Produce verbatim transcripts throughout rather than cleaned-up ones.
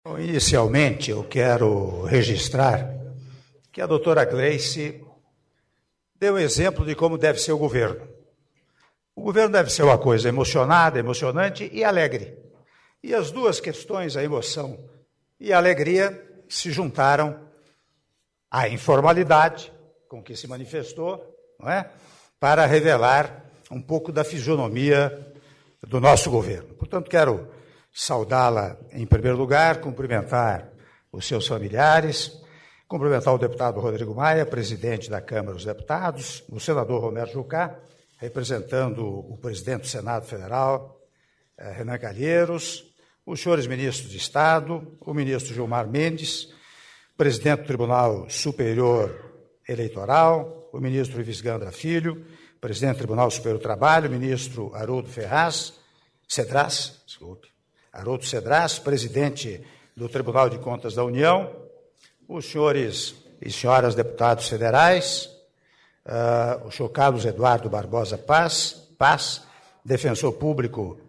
Bom, inicialmente, eu quero registrar que a doutora Gleice deu exemplo de como deve ser o governo. O governo deve ser uma coisa emocionada, emocionante e alegre. E as duas questões, a emoção e a alegria, se juntaram à informalidade com que se manifestou, não é? Para revelar um pouco da fisionomia do nosso governo. Portanto, quero saudá-la em primeiro lugar, cumprimentar os seus familiares, cumprimentar o deputado Rodrigo Maia, presidente da Câmara dos Deputados, o senador Romero Jucá, representando o presidente do Senado Federal, eh, Renan Calheiros, os senhores ministros de Estado, o ministro Gilmar Mendes, presidente do Tribunal Superior Eleitoral, o ministro Ives Gandra Filho, presidente do Tribunal Superior do Trabalho, o ministro Haroldo Ferraz, Cedras, desculpe, Haroldo Cedras, presidente do Tribunal de Contas da União, os senhores e senhoras deputados federais, uh, o senhor Carlos Eduardo Barbosa Paz, Paz defensor público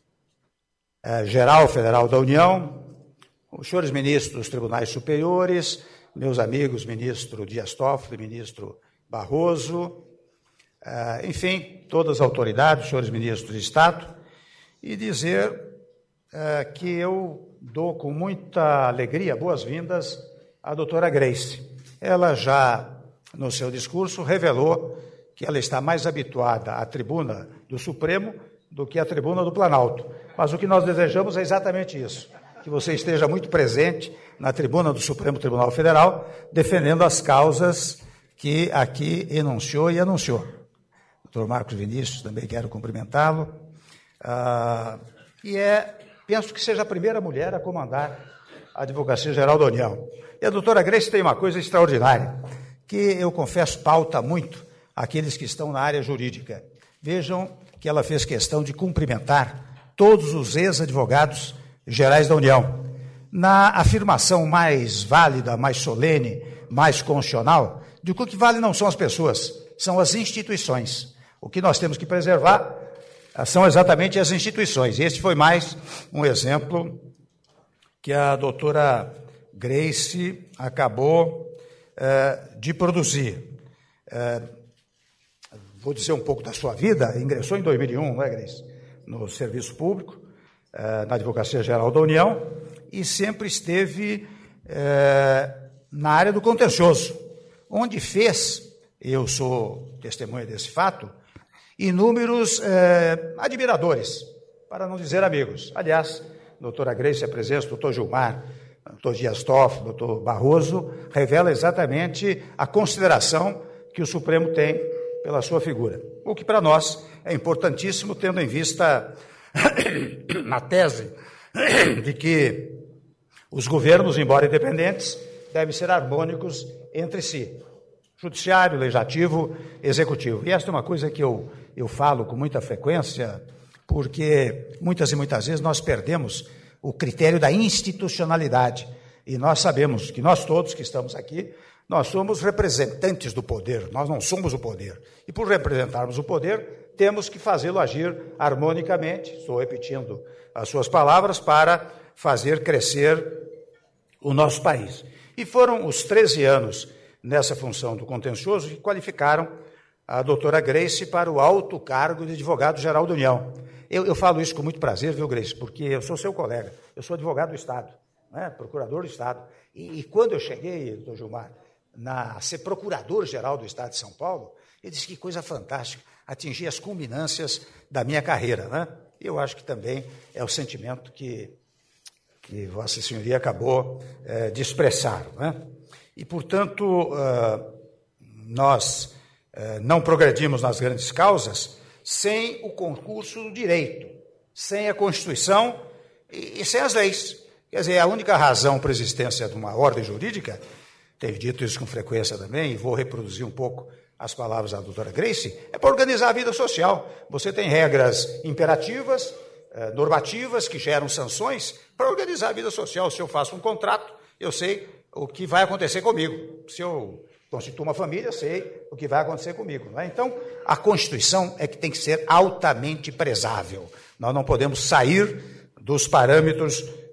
uh, geral federal da União, os senhores ministros dos tribunais superiores, meus amigos, ministro Dias Toffoli, ministro Barroso, uh, enfim, todas as autoridades, os senhores ministros de Estado, e dizer Uh, que eu dou com muita alegria boas-vindas à doutora Gleice. Ela já, no seu discurso, revelou que ela está mais habituada à tribuna do Supremo do que à tribuna do Planalto. Mas o que nós desejamos é exatamente isso, que você esteja muito presente na tribuna do Supremo Tribunal Federal, defendendo as causas que aqui enunciou e anunciou. doutor Marcos Vinícius, também quero cumprimentá-lo. Uh, e é... Penso que seja a primeira mulher a comandar a Advocacia Geral da União. E a doutora Gleice tem uma coisa extraordinária, que eu confesso pauta muito aqueles que estão na área jurídica. Vejam que ela fez questão de cumprimentar todos os ex-advogados gerais da União. Na afirmação mais válida, mais solene, mais constitucional, de que o que vale não são as pessoas, são as instituições. O que nós temos que preservar são exatamente as instituições. Este foi mais um exemplo que a doutora Gleice acabou eh, de produzir. Eh, vou dizer um pouco da sua vida. Ingressou em dois mil e um, não é, Gleice? No serviço público, eh, na Advocacia Geral da União, e sempre esteve eh, na área do contencioso, onde fez, eu sou testemunha desse fato, inúmeros eh, admiradores, para não dizer amigos. Aliás, a doutora Gleice, a presença do doutor Gilmar, doutor Dias Toffoli, doutor Barroso, revela exatamente a consideração que o Supremo tem pela sua figura. O que para nós é importantíssimo, tendo em vista na tese de que os governos, embora independentes, devem ser harmônicos entre si. Judiciário, legislativo, executivo. E esta é uma coisa que eu, eu falo com muita frequência, porque muitas e muitas vezes nós perdemos o critério da institucionalidade. E nós sabemos que nós todos que estamos aqui, nós somos representantes do poder, nós não somos o poder. E por representarmos o poder, temos que fazê-lo agir harmonicamente, estou repetindo as suas palavras, para fazer crescer o nosso país. E foram os treze anos nessa função do contencioso, que qualificaram a doutora Gleice para o alto cargo de advogado-geral da União. Eu, eu falo isso com muito prazer, viu, Gleice, porque eu sou seu colega, eu sou advogado do Estado, né, procurador do Estado. E, e quando eu cheguei, doutor Gilmar, na, a ser procurador-geral do Estado de São Paulo, eu disse que coisa fantástica, atingir as culminâncias da minha carreira, né? E eu acho que também é o sentimento que, que Vossa Senhoria acabou é, de expressar, né? E, portanto, nós não progredimos nas grandes causas sem o concurso do direito, sem a Constituição e sem as leis. Quer dizer, a única razão para a existência de uma ordem jurídica, tenho dito isso com frequência também, e vou reproduzir um pouco as palavras da doutora Gleice, é para organizar a vida social. Você tem regras imperativas, normativas, que geram sanções para organizar a vida social. Se eu faço um contrato, eu sei o que vai acontecer comigo. Se eu constituo uma família, sei o que vai acontecer comigo. Não é? Então, a Constituição é que tem que ser altamente prezável. Nós não podemos sair dos parâmetros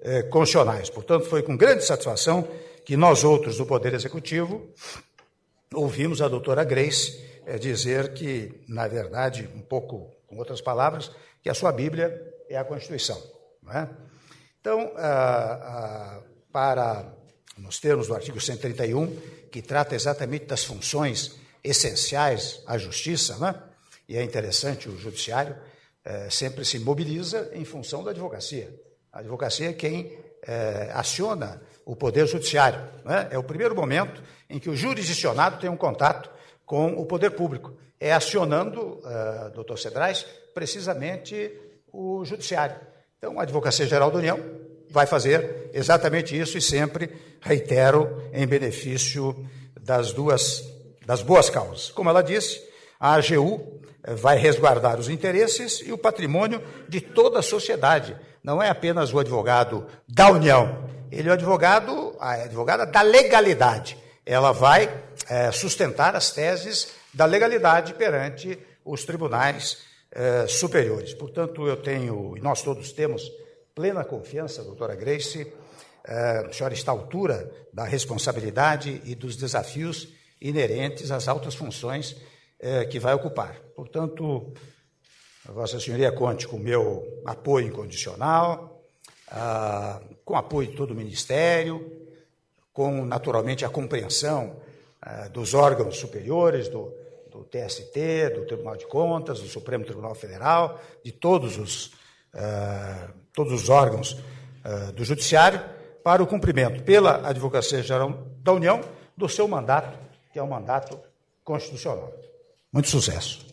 eh, constitucionais. Portanto, foi com grande satisfação que nós outros do Poder Executivo ouvimos a doutora Grace eh, dizer que, na verdade, um pouco com outras palavras, que a sua Bíblia é a Constituição. Não é? Então, ah, ah, para, nos termos do artigo cento e trinta e um, que trata exatamente das funções essenciais à justiça, né? E é interessante, o judiciário eh, sempre se mobiliza em função da advocacia. A advocacia é quem eh, aciona o poder judiciário. Né? É o primeiro momento em que o jurisdicionado tem um contato com o poder público. É acionando, uh, doutor Cedrais, precisamente o judiciário. Então, a Advocacia Geral da União vai fazer exatamente isso e sempre, reitero, em benefício das duas, das boas causas. Como ela disse, a A G U vai resguardar os interesses e o patrimônio de toda a sociedade. Não é apenas o advogado da União, ele é o advogado, a advogada da legalidade. Ela vai é, sustentar as teses da legalidade perante os tribunais é, superiores. Portanto, eu tenho, e nós todos temos, plena confiança, doutora Grace, é, a senhora está à altura da responsabilidade e dos desafios inerentes às altas funções é, que vai ocupar. Portanto, Vossa Senhoria conte com o meu apoio incondicional, ah, com o apoio de todo o Ministério, com, naturalmente, a compreensão ah, dos órgãos superiores, do, do T S T, do Tribunal de Contas, do Supremo Tribunal Federal, de todos os, ah, todos os órgãos ah, do Judiciário, para o cumprimento pela Advocacia Geral da União do seu mandato, que é um mandato constitucional. Muito sucesso.